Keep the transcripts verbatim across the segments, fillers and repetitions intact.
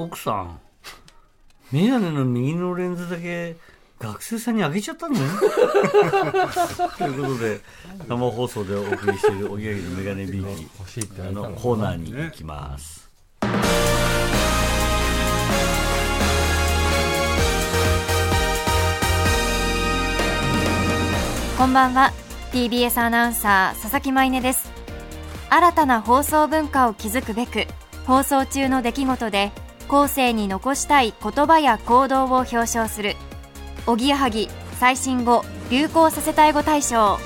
奥さんメガネの右のレンズだけ学生さんにあげちゃったのねということで生放送でお送りしているおぎやはぎのメガネビーキあのコーナーに行きます。 こんばんは。 ティービーエス アナウンサー佐々木舞音です。新たな放送文化を築くべく放送中の出来事で後世に残したい言葉や行動を表彰するおぎやはぎ最新語・流行させたい語大賞。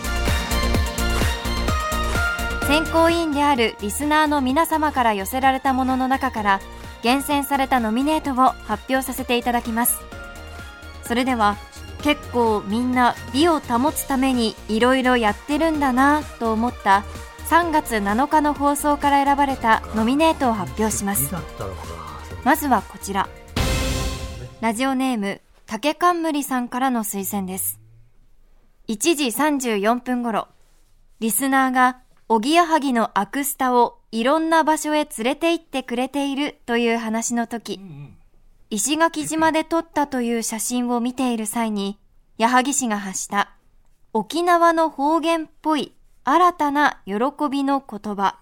選考委員であるリスナーの皆様から寄せられたものの中から厳選されたノミネートを発表させていただきます。それでは結構みんな美を保つためにいろいろやってるんだなと思ったさんがつなのかの放送から選ばれたノミネートを発表します。まずはこちら、ラジオネーム竹冠さんからの推薦です。いちじさんじゅうよんぷん頃、リスナーがおぎやはぎのアクスタをいろんな場所へ連れて行ってくれているという話の時、石垣島で撮ったという写真を見ている際に矢作氏が発した沖縄の方言っぽい新たな喜びの言葉、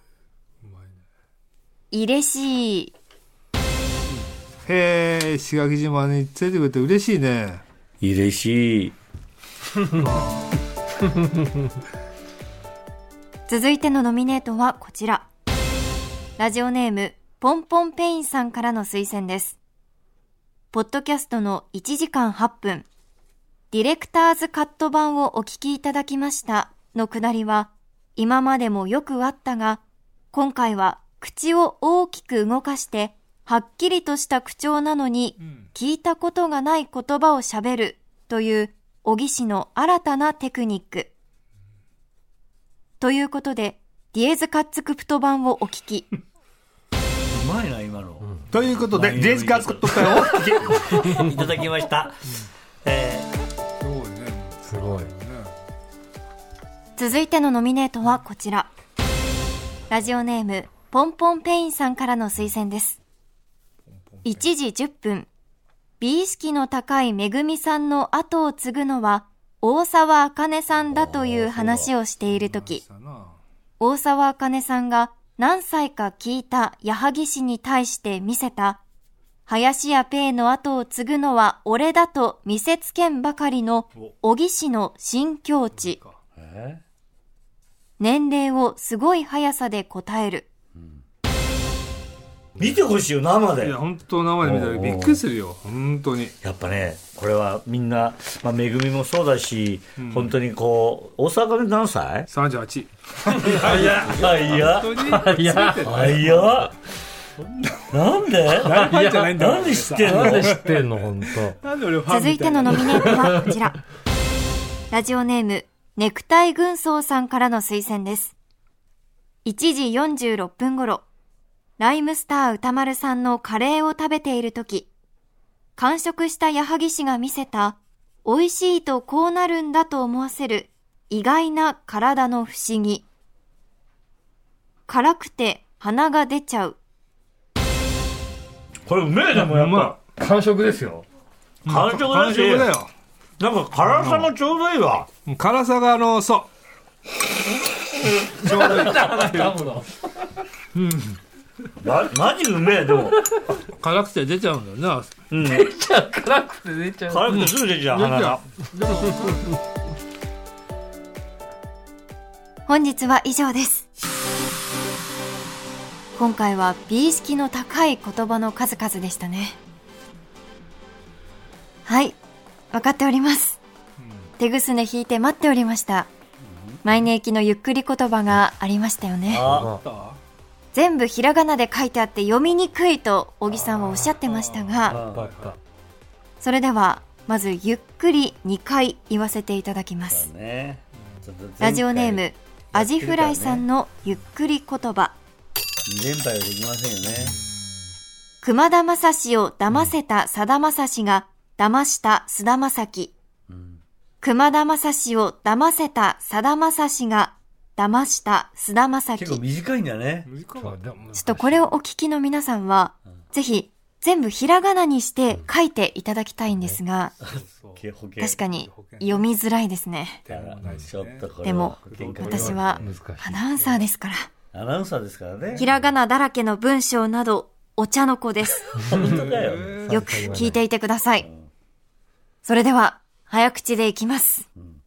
いれしい。 へえ、石垣島に連れてくれて嬉しいね。 嬉しい続いてのノミネートはこちら、ラジオネームポンポンペインさんからの推薦です。ポッドキャストのいちじかんはっぷん、ディレクターズカット版をお聞きいただきましたのくだりは今までもよくあったが、今回は口を大きく動かしてはっきりとした口調なのに聞いたことがない言葉をしゃべるという小木氏の新たなテクニックということで、ディエズカッツクプト版をお聞き。 うまいな今の、うん、 ということでディエズカッツクプト版をお聞きいただきました、えー、すごいね、すごいね。 続いてのノミネートはこちら、ラジオネームポンポンペインさんからの推薦です。いちじじゅっぷん、美意識の高いめぐみさんの後を継ぐのは大沢あかねさんだという話をしているとき、大沢あかねさんが何歳か聞いた矢作氏に対して見せた林家ペイの後を継ぐのは俺だと見せつけんばかりの小木氏の新境地。年齢をすごい速さで答える。 見てほしいよ生で。 いや本当生で見たらびっくりするよ本当に。 やっぱねこれはみんな、まあ、めぐみもそうだし、うん、本当にこう大阪で何歳 ?さんじゅうはち。 早っ早っ早っ早っなんでなんで知ってんのなんで知ってんの本当。 続いてのノミネートはこちら、ラジオネームネクタイ軍曹さんからの推薦です。いちじよんじゅうろっぷん頃、ライムスター歌丸さんのカレーを食べているとき、完食した矢作氏が見せた美味しいとこうなるんだと思わせる意外な体の不思議。辛くて鼻が出ちゃう。 これうめえね。もうやっぱ完食ですよ。 完食だし、うん、だよ。なんか辛さもちょうどいいわ、 うん、辛さがあのそうちょうどいいうんま、マジうめえ。でも辛くて出ちゃうんだよな、 うん、出ちゃう。辛くて出ちゃう。 辛くてすぐ出ちゃう、うん、鼻が。 本日は以上です。今回は美意識の高い言葉の数々でしたね。はい、分かっております、うん、手ぐすね引いて待っておりました。毎年期のゆっくり言葉がありましたよね。ああ、全部ひらがなで書いてあって読みにくいと小木さんはおっしゃってましたが、それではまずゆっくりにかい言わせていただきます、ね、ラジオネームアジフライさんのゆっくり言葉。 に連敗はできませんよね。 熊田正史を騙せたさだまさしが騙した菅田将暉、うん、熊田正史を騙せたさだまさしが騙した菅田将暉。 結構短いんだね。 ちょっとこれをお聞きの皆さんは、うん、ぜひ全部ひらがなにして書いていただきたいんですが、確かに読みづらいですね。でも私はアナウンサーですから。 アナウンサーですからね。 ひらがなだらけの文章などお茶の子です。 本当だよ。 よく聞いていてください。それでは早口でいきます。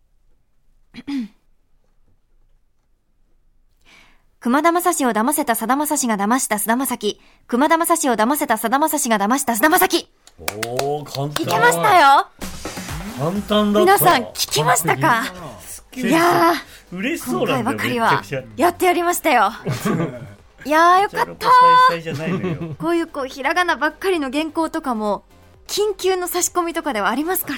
熊田正史を騙せたさだまさしが騙した菅田将暉。熊田正史を騙せたさだまさしが騙した菅田将暉。 おー、簡単。 いけましたよ。 簡単だった。 皆さん聞きましたか？いやー、嬉しそうなんだよ。 今回ばかりはやってやりましたよ。いやー、よかったー。こういうこうひらがなばっかりの原稿とかも緊急の差し込みとかではありますから、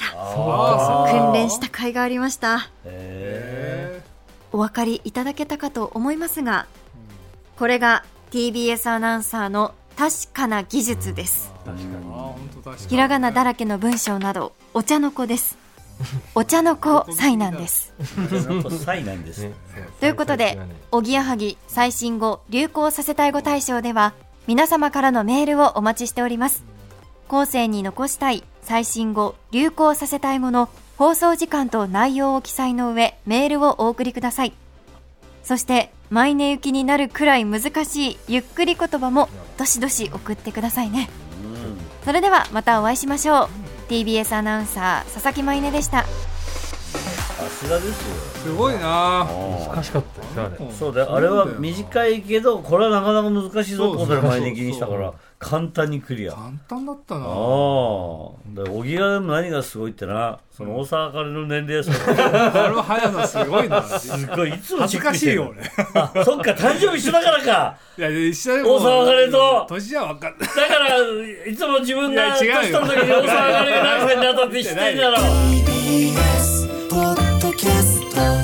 訓練した甲斐がありました。へー。お分かりいただけたかと思いますが、これが ティービーエス アナウンサーの確かな技術です。確かに。ひらがなだらけの文章などお茶の子です。お茶の子災難です。 お茶の子災難です。 ということで、おぎやはぎ最新語流行させたい語大賞では皆様からのメールをお待ちしております。後世に残したい最新語流行させたいもの、放送時間と内容を記載の上メールをお送りください。そしてマイネ行きになるくらい難しいゆっくり言葉もどしどし送ってくださいね。それではまたお会いしましょう。 ティービーエス アナウンサー佐々木舞音でした。 さすがですよ。 すごいな。 難しかったよね、あれ。 そうだよ、あれは短いけどこれはなかなか難しいぞってことで前に気にしたから簡単にクリア。 簡単だったな。ああ、 おぎやでも何がすごいってな、その大阪からの年齢ですあの速さすごいな。 すごい、いつも恥ずかしいよ俺。 あ、そっか、誕生日一緒だからか。 いや一緒でも大沢あかねと年は分かんない。 だからいつも自分が年取った時に大沢あかねが何歳になったって知ってんだろ。 ティービーエス ポッドキャスト。 ティー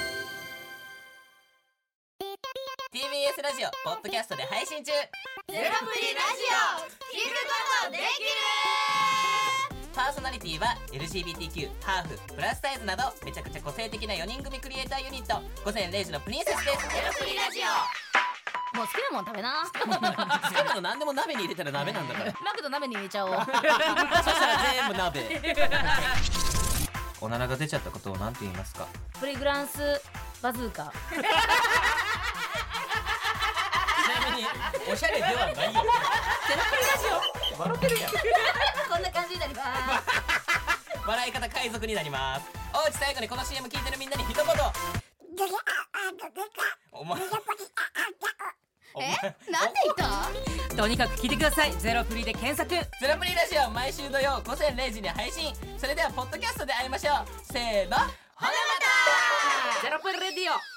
ビーエス ラジオポッドキャストで配信中。ゼロプリラジオ聞くことできる。パーソナリティは エルジービーティーキュー、ハーフ、プラスサイズなどめちゃくちゃ個性的なよにん組クリエイターユニット午前れいじのプリンセスです。ゼロプリラジオ、もう好きなもん食べな。好きなの何でも鍋に入れたら鍋なんだから。マクド鍋に入れちゃおう。そしたら全部鍋。おならが出ちゃったことを何て言いますか？ プリグランスバズーカ。 ちなみにおしゃれではないよ。ゼロプリラジオ笑ってるやん。 こんな感じになります。 笑い方海賊になります。おうち最後にこの シーエム 聞いてるみんなに一言。お前え、なんで言った？とにかく聞いてください。ゼロプリで検索。 ゼロプリラジオ毎週土曜午前れいじに配信。それではポッドキャストで会いましょう。せーの、ほなまた。 ゼロプリレディオ。